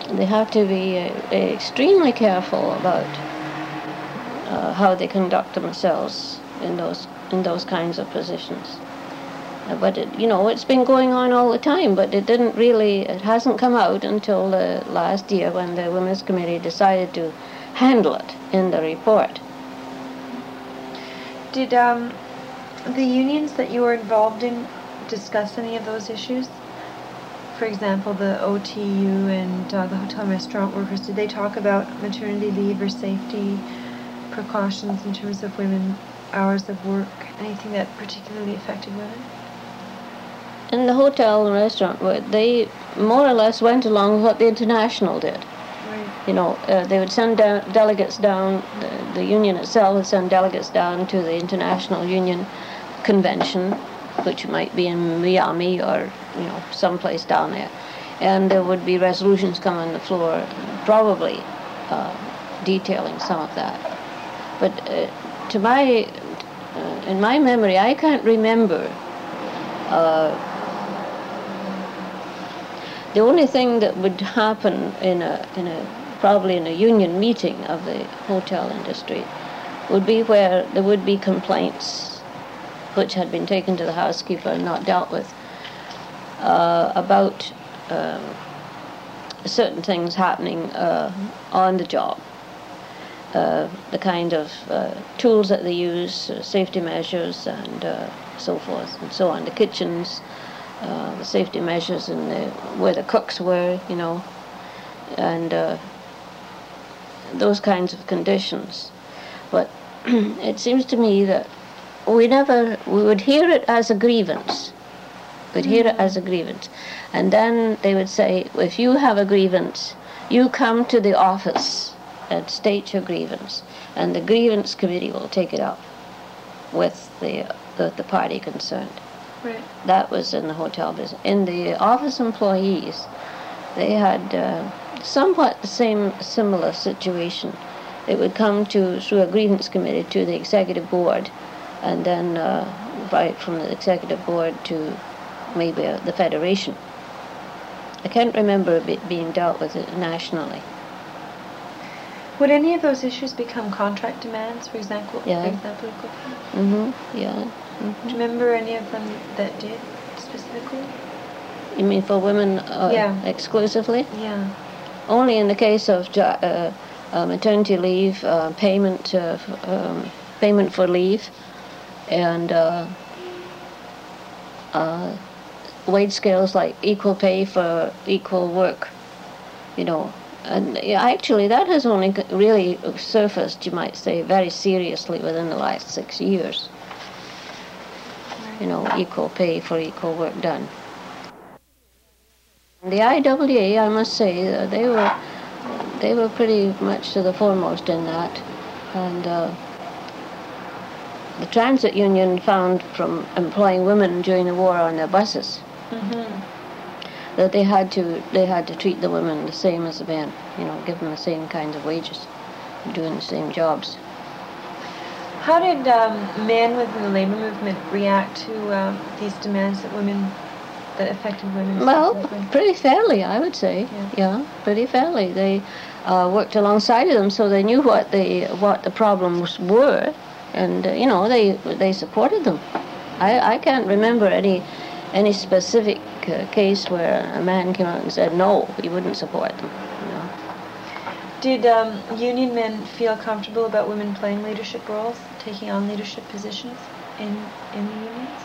they have to be extremely careful about how they conduct themselves in those kinds of positions. But it's been going on all the time, but it hasn't come out until last year when the Women's Committee decided to handle it in the report. Did the unions that you were involved in discuss any of those issues? For example, the OTU and the hotel and restaurant workers, did they talk about maternity leave or safety precautions in terms of women hours of work, anything that particularly affected women? In the hotel and restaurant, they more or less went along with what the International did. Right. They would send delegates down, the union itself would send delegates down to the International Union Convention, which might be in Miami or, someplace down there. And there would be resolutions come on the floor, probably detailing some of that. But in my memory, I can't remember. The only thing that would happen probably in a union meeting of the hotel industry would be where there would be complaints which had been taken to the housekeeper and not dealt with about certain things happening on the job. The kind of tools that they use, safety measures, and so forth and so on. The kitchens, the safety measures, and where the cooks were, and those kinds of conditions. But it seems to me that we would hear it as a grievance. We'd hear it as a grievance. And then they would say, if you have a grievance, you come to the office and state your grievance, and the grievance committee will take it up with the party concerned. Right. That was in the hotel business. In the office employees, they had somewhat the similar situation. It would come through a grievance committee to the executive board, and then right from the executive board to maybe the federation. I can't remember it being dealt with nationally. Would any of those issues become contract demands, for example? Yeah. Yeah. Do you remember any of them that did, specifically? You mean for women exclusively? Yeah. Only in the case of maternity leave, payment for leave, and wage scales like equal pay for equal work, And actually that has only really surfaced, you might say, very seriously within the last 6 years. Equal pay for equal work done. The IWA, I must say, they were pretty much to the foremost in that, and the transit union found from employing women during the war on their buses that they had to treat the women the same as the men, give them the same kinds of wages, doing the same jobs. How did men within the labor movement react to these demands that affected women? Well, pretty fairly, I would say. Yeah, pretty fairly. They worked alongside of them, so they knew what the problems were, and they supported them. I can't remember any specific case where a man came out and said no, he wouldn't support them. Did union men feel comfortable about women playing leadership roles, taking on leadership positions in the unions?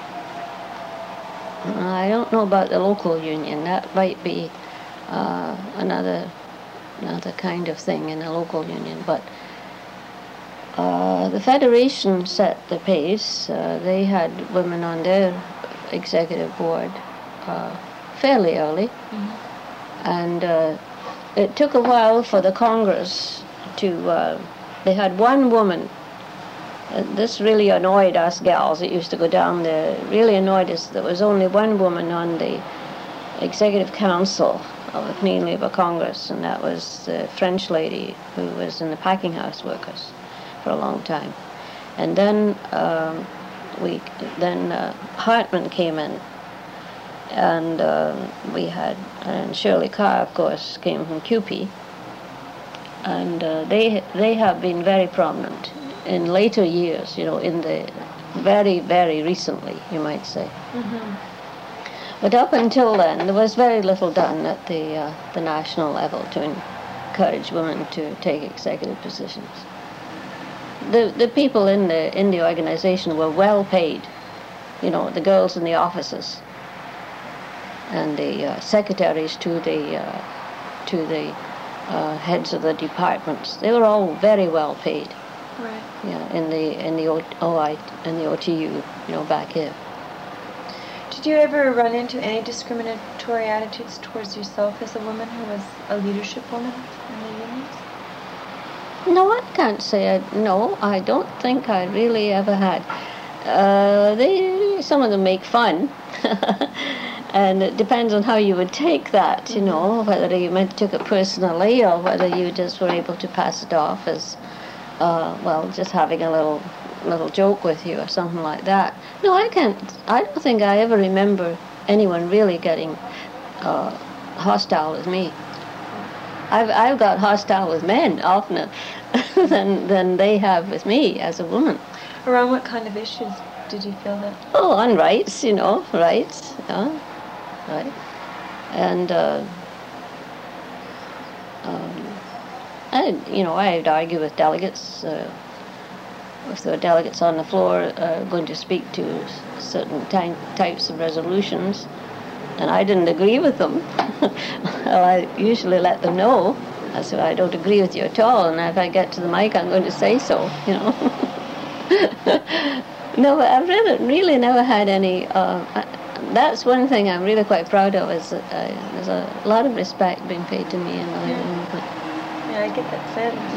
I don't know about the local union. That might be another kind of thing in a local union. But the Federation set the pace. They had women on their executive board fairly early. And it took a while for the Congress to... they had one woman. This really annoyed us gals that used to go down there. It really annoyed us. There was only one woman on the Executive Council of the Canadian Labour Congress, and that was the French lady who was in the packing house workers for a long time. And then Hartman came in, And we had, and Shirley Carr, of course, came from CUPE, and they have been very prominent in later years, in the very recently, you might say. Mm-hmm. But up until then, there was very little done at the national level to encourage women to take executive positions. The people in the organization were well paid, the girls in the offices and the secretaries to the heads of the departments. They were all very well paid. Right. Yeah, in the OI and the OTU, back here. Did you ever run into any discriminatory attitudes towards yourself as a woman who was a leadership woman in the unions? No, I can't say no. I don't think I really ever had. Some of them make fun, and it depends on how you would take that. Mm-hmm. Whether you took it personally or whether you just were able to pass it off as, just having a little joke with you or something like that. No, I don't think I ever remember anyone really getting hostile with me. I've got hostile with men oftener than they have with me as a woman. Around what kind of issues did you feel that? Oh, on rights, rights, right. And I'd argue with delegates. If there were delegates on the floor going to speak to certain types of resolutions, and I didn't agree with them, well, I usually let them know. I said, I don't agree with you at all, and if I get to the mic, I'm going to say so, No, but I've really never had any. That's one thing I'm really quite proud of, is that there's a lot of respect being paid to me in the labor movement. Yeah, I get that sense.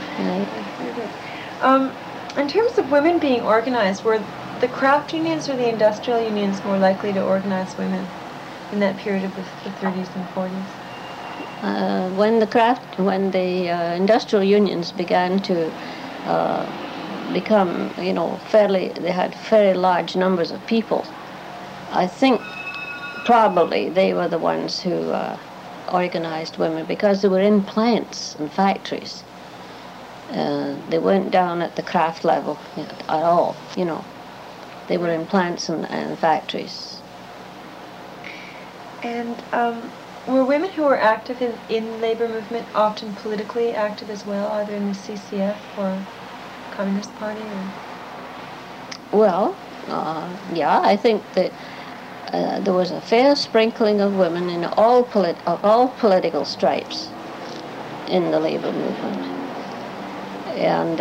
Yeah. In terms of women being organized, were the craft unions or the industrial unions more likely to organize women in that period of the 30s and 40s? When the industrial unions began to become, they had very large numbers of people, I think probably they were the ones who organized women, because they were in plants and factories. They weren't down at the craft level at all, They were in plants and factories. And were women who were active in labor movement often politically active as well, either in the CCF or Communist Party? Or? Well, yeah, I think that there was a fair sprinkling of women in all political stripes in the labor movement. And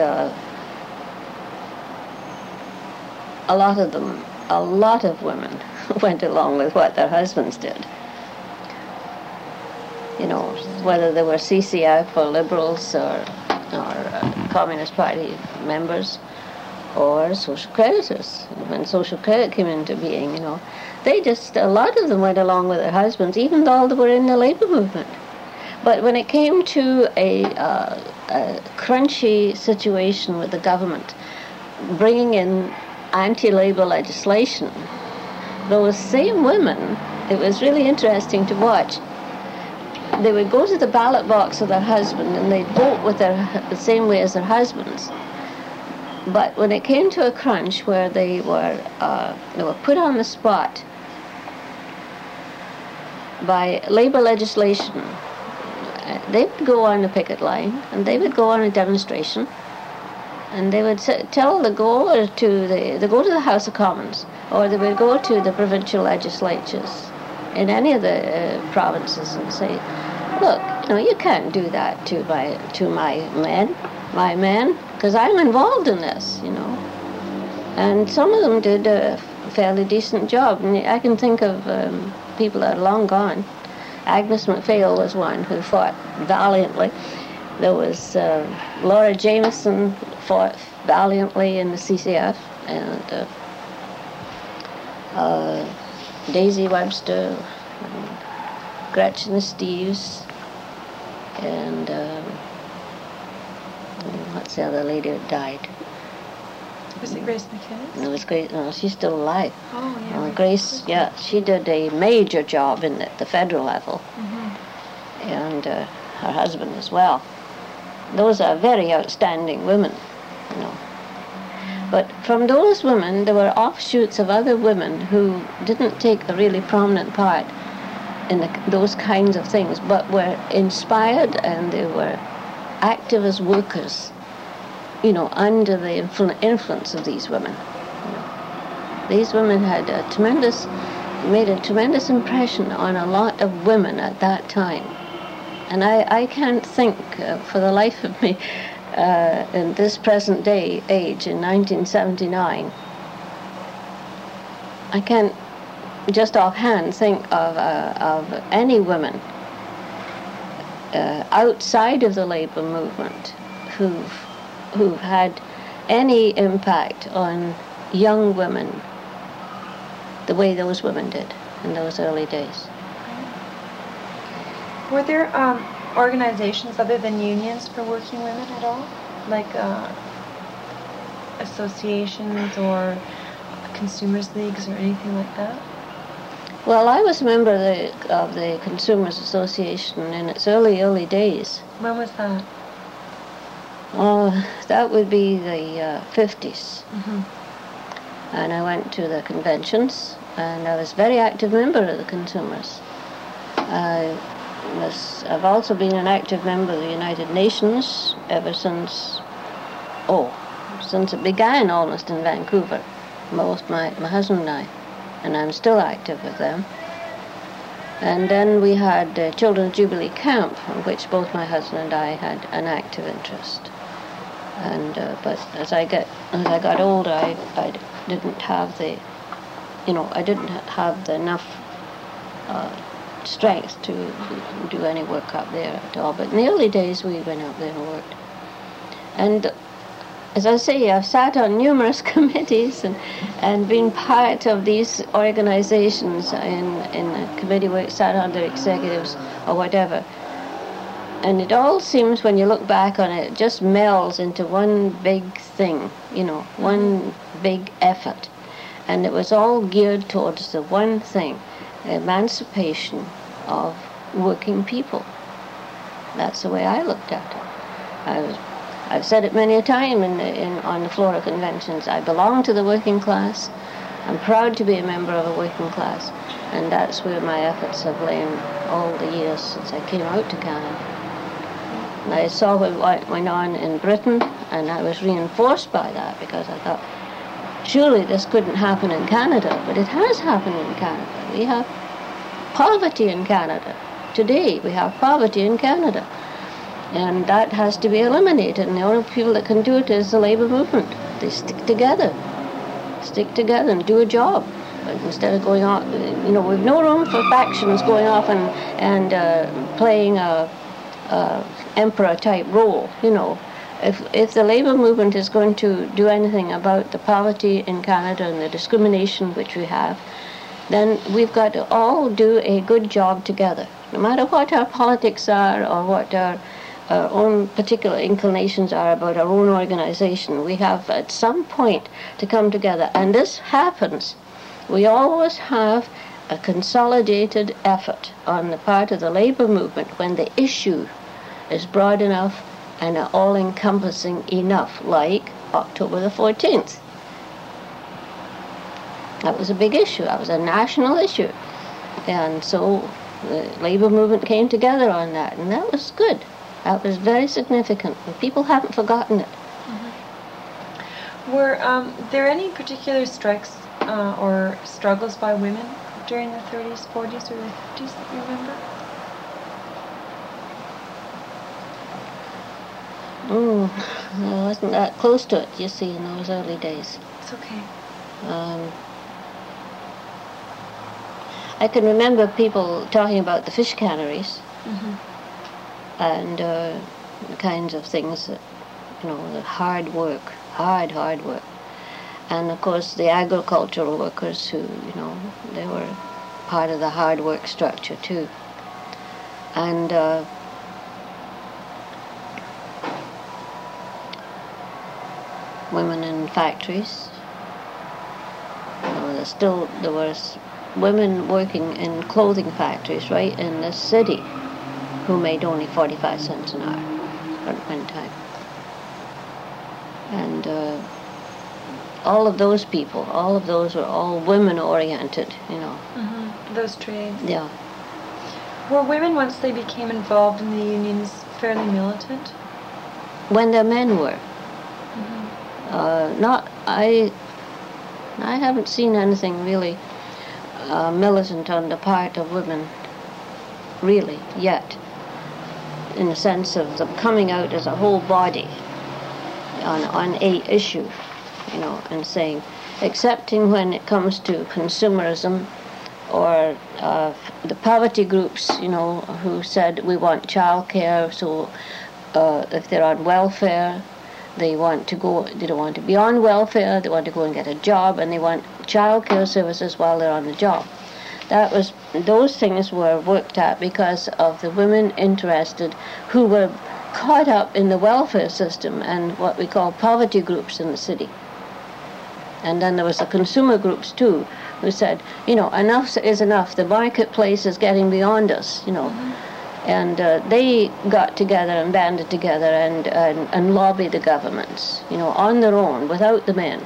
a lot of women went along with what their husbands did. Whether they were CCF or Liberals or Communist Party members or social creditors. When social credit came into being, a lot of them went along with their husbands, even though they were in the labor movement. But when it came to a crunchy situation with the government bringing in anti-labor legislation, those same women, it was really interesting to watch. They would go to the ballot box of their husband and they'd vote with the same way as their husbands. But when it came to a crunch where they were put on the spot by labor legislation, they would go on the picket line and they would go on a demonstration, and they would go to the House of Commons, or they would go to the provincial legislatures in any of the provinces and say, look, you can't do that to my men, because I'm involved in this, And some of them did a fairly decent job, and I can think of people that are long gone. Agnes MacPhail was one who fought valiantly. There was Laura Jameson fought valiantly in the CCF, and Daisy Webster, and Gretchen Steeves, and what's the other lady that died? Was it Grace McKinnis? No, it was Grace. No, she's still alive. Oh, yeah. Grace, yeah, she did a major job in the federal level, Mm-hmm. and her husband as well. Those are very outstanding women, you know. But from those women, there were offshoots of other women who didn't take a really prominent part in those kinds of things, but were inspired, and they were active as workers, you know, under the influence of these women. You know. These women had made a tremendous impression on a lot of women at that time. And I can't think, for the life of me, in this present day age, in 1979, I can't just offhand think of any women outside of the labor movement who've had any impact on young women the way those women did in those early days. Were there organizations other than unions for working women at all? Like associations or consumers' leagues or anything like that? Well, I was a member of the Consumers Association in its early days. When was that? Oh, that would be the 50s. Mm-hmm. And I went to the conventions, and I was a very active member of the Consumers. I've also been an active member of the United Nations ever since it began almost in Vancouver, both my husband and I'm still active with them. And then we had Children's Jubilee Camp, in which both my husband and I had an active interest. And but as I got older, I didn't have enough strength to do any work up there at all. But in the early days, we went up there and worked. And as I say, I've sat on numerous committees and been part of these organizations in a committee where it sat under executives or whatever. And it all seems, when you look back on it, just melds into one big thing, you know, one big effort. And it was all geared towards the one thing: emancipation of working people. That's the way I looked at it. I've said it many a time on the floor of conventions. I belong to the working class. I'm proud to be a member of a working class, and that's where my efforts have lain all the years since I came out to Canada. And I saw what went on in Britain, and I was reinforced by that, because I thought, surely this couldn't happen in Canada, but it has happened in Canada. We have poverty in Canada. Today we have poverty in Canada. And that has to be eliminated, and the only people that can do it is the labor movement. They stick together and do a job. But instead of going off, you know, we've no room for factions going off and playing a emperor-type role, you know. If the labor movement is going to do anything about the poverty in Canada and the discrimination which we have, then we've got to all do a good job together. No matter what our politics are or what our own particular inclinations are about our own organization, we have at some point to come together. And this happens. We always have a consolidated effort on the part of the labor movement when the issue is broad enough and all-encompassing enough, like October the 14th. That was a big issue. That was a national issue. And so the labor movement came together on that, and that was good. That was very significant, and people haven't forgotten it. Mm-hmm. Were there any particular strikes or struggles by women during the 30s, 40s, or the 50s that you remember? I wasn't that close to it, you see, in those early days. It's okay. I can remember people talking about the fish canneries. Mm-hmm. And the kinds of things that, you know, the hard work. And of course the agricultural workers who, you know, they were part of the hard work structure too. And women in factories. There was women working in clothing factories right in this city who made only 45 cents an hour at one time. And all of those people, all of those were all women-oriented, you know. Mm-hmm. Those trades. Yeah. Were women, once they became involved in the unions, fairly militant? When their men were. Mm-hmm. I haven't seen anything really militant on the part of women, really, yet, in the sense of them coming out as a whole body on a issue, you know, and saying, excepting when it comes to consumerism or the poverty groups, you know, who said we want childcare, so if they're on welfare, they don't want to be on welfare, they want to go and get a job, and they want childcare services while they're on the job. Those things were worked at because of the women interested who were caught up in the welfare system and what we call poverty groups in the city. And then there was the consumer groups too, who said, you know, enough is enough, the marketplace is getting beyond us, you know. Mm-hmm. And they got together and banded together and lobbied the governments, you know, on their own, without the men.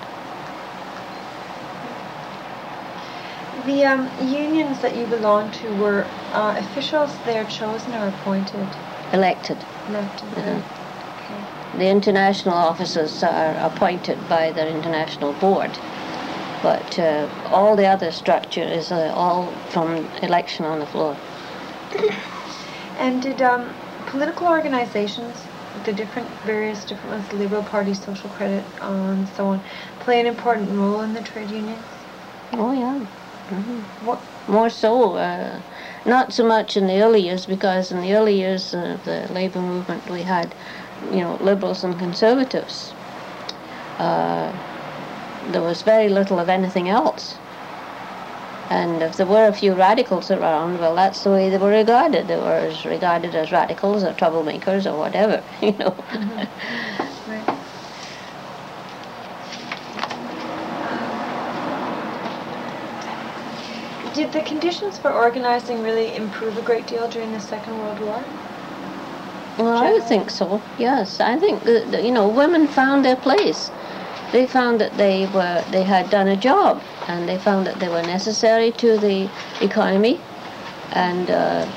The unions that you belonged to were officials there chosen or appointed? Elected. Elected. Mm-hmm. Okay. The international officers are appointed by the international board, but all the other structure is all from election on the floor. And did political organizations, various different ones, the Liberal Party, Social Credit, and so on, play an important role in the trade unions? Oh yeah. Mm-hmm. What? More so, not so much in the early years, because in the early years of the labour movement we had, you know, liberals and conservatives. There was very little of anything else. And if there were a few radicals around, well, that's the way they were regarded. They were regarded as radicals or troublemakers or whatever, you know. Mm-hmm. Right. Did the conditions for organizing really improve a great deal during the Second World War? Well, I would think so, yes. I think that, you know, women found their place. They found that they had done a job, and they found that they were necessary to the economy, and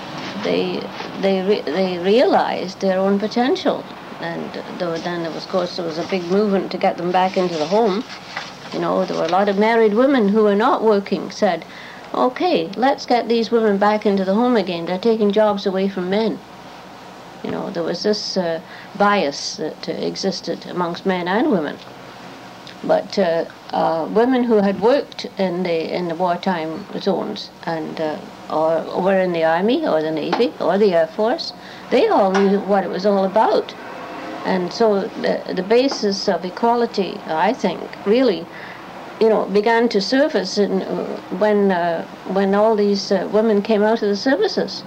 they realized their own potential. And then, of course, there was a big movement to get them back into the home. You know, there were a lot of married women who were not working said, okay, let's get these women back into the home again. They're taking jobs away from men. You know, there was this bias that existed amongst men and women. But women who had worked in the wartime zones and or were in the Army or the Navy or the Air Force, they all knew what it was all about. And so the basis of equality, I think, really, you know, began to surface when all these women came out of the services.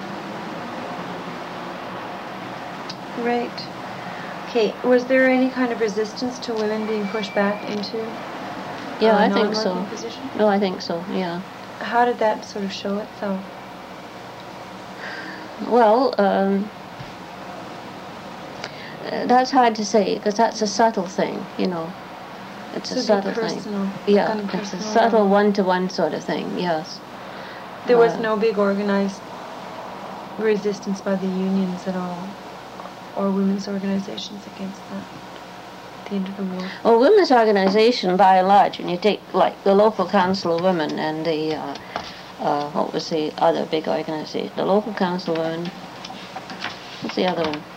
Right. Okay. Was there any kind of resistance to women being pushed back into I think so. position? No, I think so. Yeah. How did that sort of show itself? Well, that's hard to say because that's a subtle thing, you know. It's a subtle thing. Yeah, it's a subtle one-to-one sort of thing. Yes. There was no big organized resistance by the unions at all, or women's organizations against that at the end of the war. Well, women's organization, by and large, when you take like the local council of women and the what was the other big organization? The local council of women. What's the other one?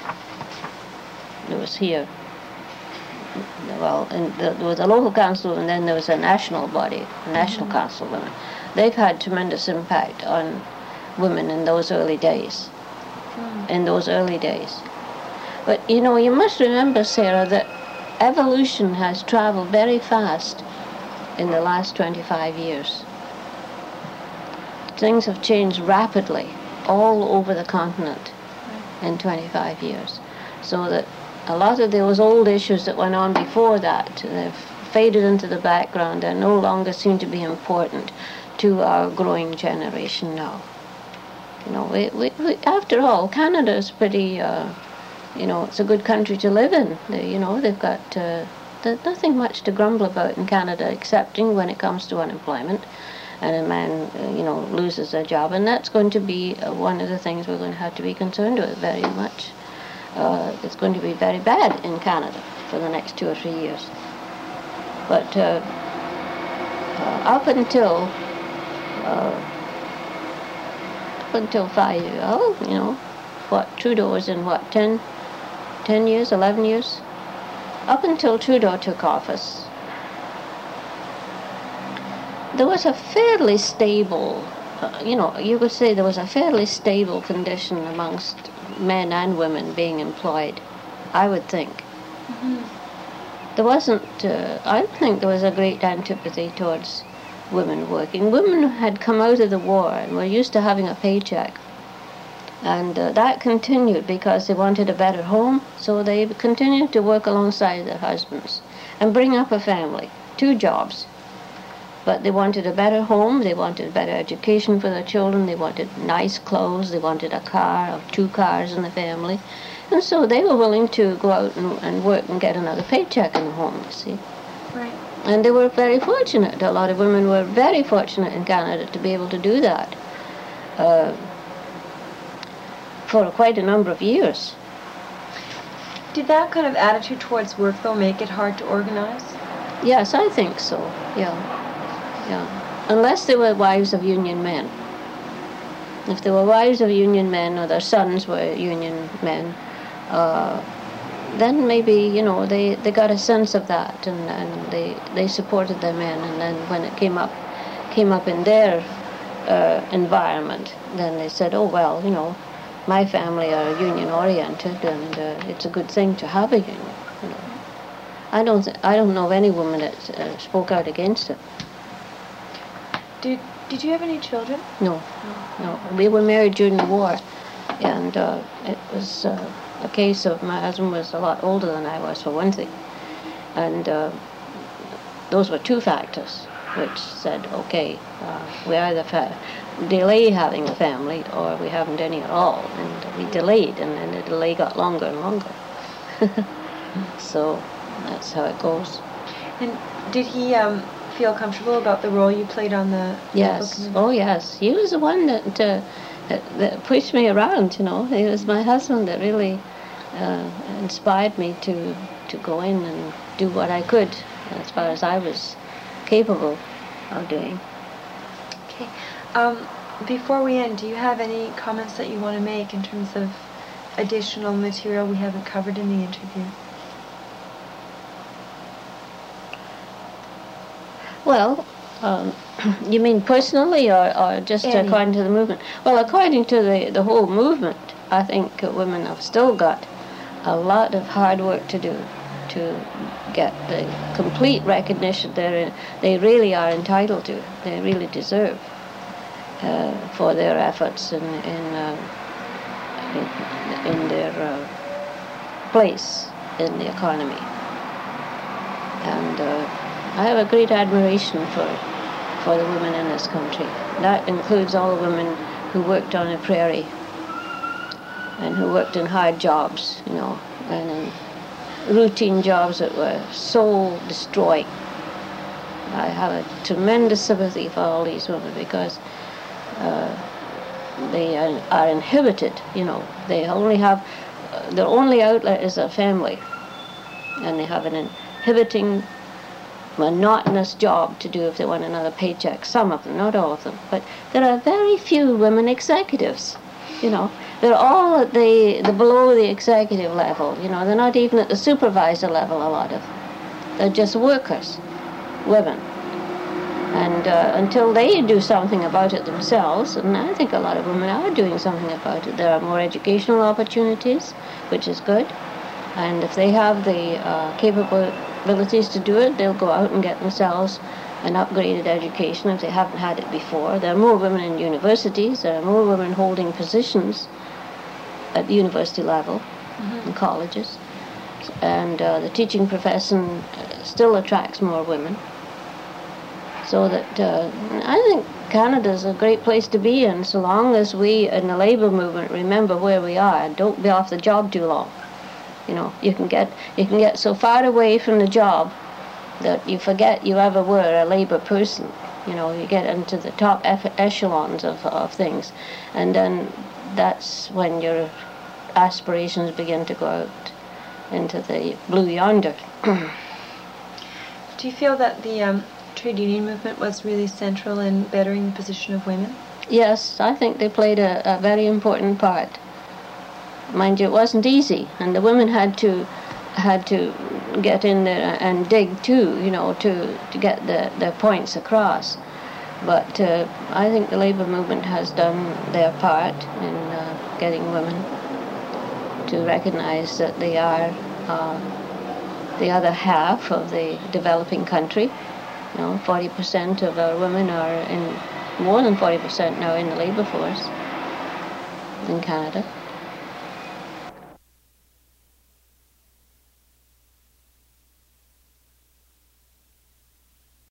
It was here. Well, there was a local council, and then there was a national body, a national council of women. They've had tremendous impact on women in those early days. But, you know, you must remember, Sarah, that evolution has traveled very fast in the last 25 years. Things have changed rapidly all over the continent in 25 years. So that A lot of those old issues that went on before that, they've faded into the background and no longer seem to be important to our growing generation now. You know, after all, Canada is pretty, you know, it's a good country to live in. You know, they've got there's nothing much to grumble about in Canada, excepting when it comes to unemployment, and a man, you know, loses a job, and that's going to be one of the things we're going to have to be concerned with very much. It's going to be very bad in Canada for the next 2 or 3 years. But up until 5 years, you know, what, Trudeau was in what, 10 years, 11 years? Up until Trudeau took office, there was a fairly stable, you know, you could say there was a fairly stable condition amongst men and women being employed, I would think. There wasn't, I don't think there was a great antipathy towards women working. Women had come out of the war and were used to having a paycheck. And that continued because they wanted a better home, so they continued to work alongside their husbands and bring up a family, 2 jobs. But they wanted a better home, they wanted better education for their children, they wanted nice clothes, they wanted a car or 2 cars in the family. And so they were willing to go out and work and get another paycheck in the home, you see. Right. And they were very fortunate. A lot of women were very fortunate in Canada to be able to do that for quite a number of years. Did that kind of attitude towards work, though, make it hard to organize? Yes, I think so, yeah. Unless they were wives of union men. If they were wives of union men or their sons were union men, then maybe, you know, they got a sense of that and they supported their men, and then when it came up in their environment, then they said, oh well, you know, my family are union oriented and it's a good thing to have a union. You know. I don't know of any woman that spoke out against it. Did you have any children? No. We were married during the war, and it was a case of my husband was a lot older than I was, for one thing, and those were 2 factors which said, okay, we either delay having a family or we haven't any at all, and we delayed, and then the delay got longer and longer. So that's how it goes. And did he feel comfortable about the role you played on the Yes. Oh, yes. He was the one that pushed me around, you know. It was my husband that really inspired me to go in and do what I could as far as I was capable of doing. Okay. Before we end, do you have any comments that you want to make in terms of additional material we haven't covered in the interview? Well, you mean personally or just according to the movement? Well, according to the whole movement, I think women have still got a lot of hard work to do to get the complete recognition they really are entitled to, they really deserve for their efforts in their place in the economy. And I have a great admiration for the women in this country. That includes all the women who worked on the prairie and who worked in hard jobs, you know, and in routine jobs that were soul destroying. I have a tremendous sympathy for all these women because they are inhibited, you know. They only have, their only outlet is their family, and they have an inhibiting, monotonous job to do if they want another paycheck. Some of them, not all of them, but there are very few women executives, you know. They're all at the below the executive level, you know. They're not even at the supervisor level, a lot of them. They're just workers, women. And until they do something about it themselves, and I think a lot of women are doing something about it, there are more educational opportunities, which is good. And if they have the capabilities to do it, they'll go out and get themselves an upgraded education if they haven't had it before. There are more women in universities, there are more women holding positions at the university level, in colleges. and the teaching profession still attracts more women. So that I think Canada's a great place to be in, so long as we in the labour movement remember where we are and don't be off the job too long. You know, you can get so far away from the job that you forget you ever were a labour person. You know, you get into the top echelons of things, and then that's when your aspirations begin to go out into the blue yonder. Do you feel that the trade union movement was really central in bettering the position of women? Yes, I think they played a very important part. Mind you, it wasn't easy, and the women had to get in there and dig too, you know, to get their points across. But I think the labour movement has done their part in getting women to recognize that they are the other half of the developing country. You know, 40% of our women are more than 40% now in the labour force in Canada.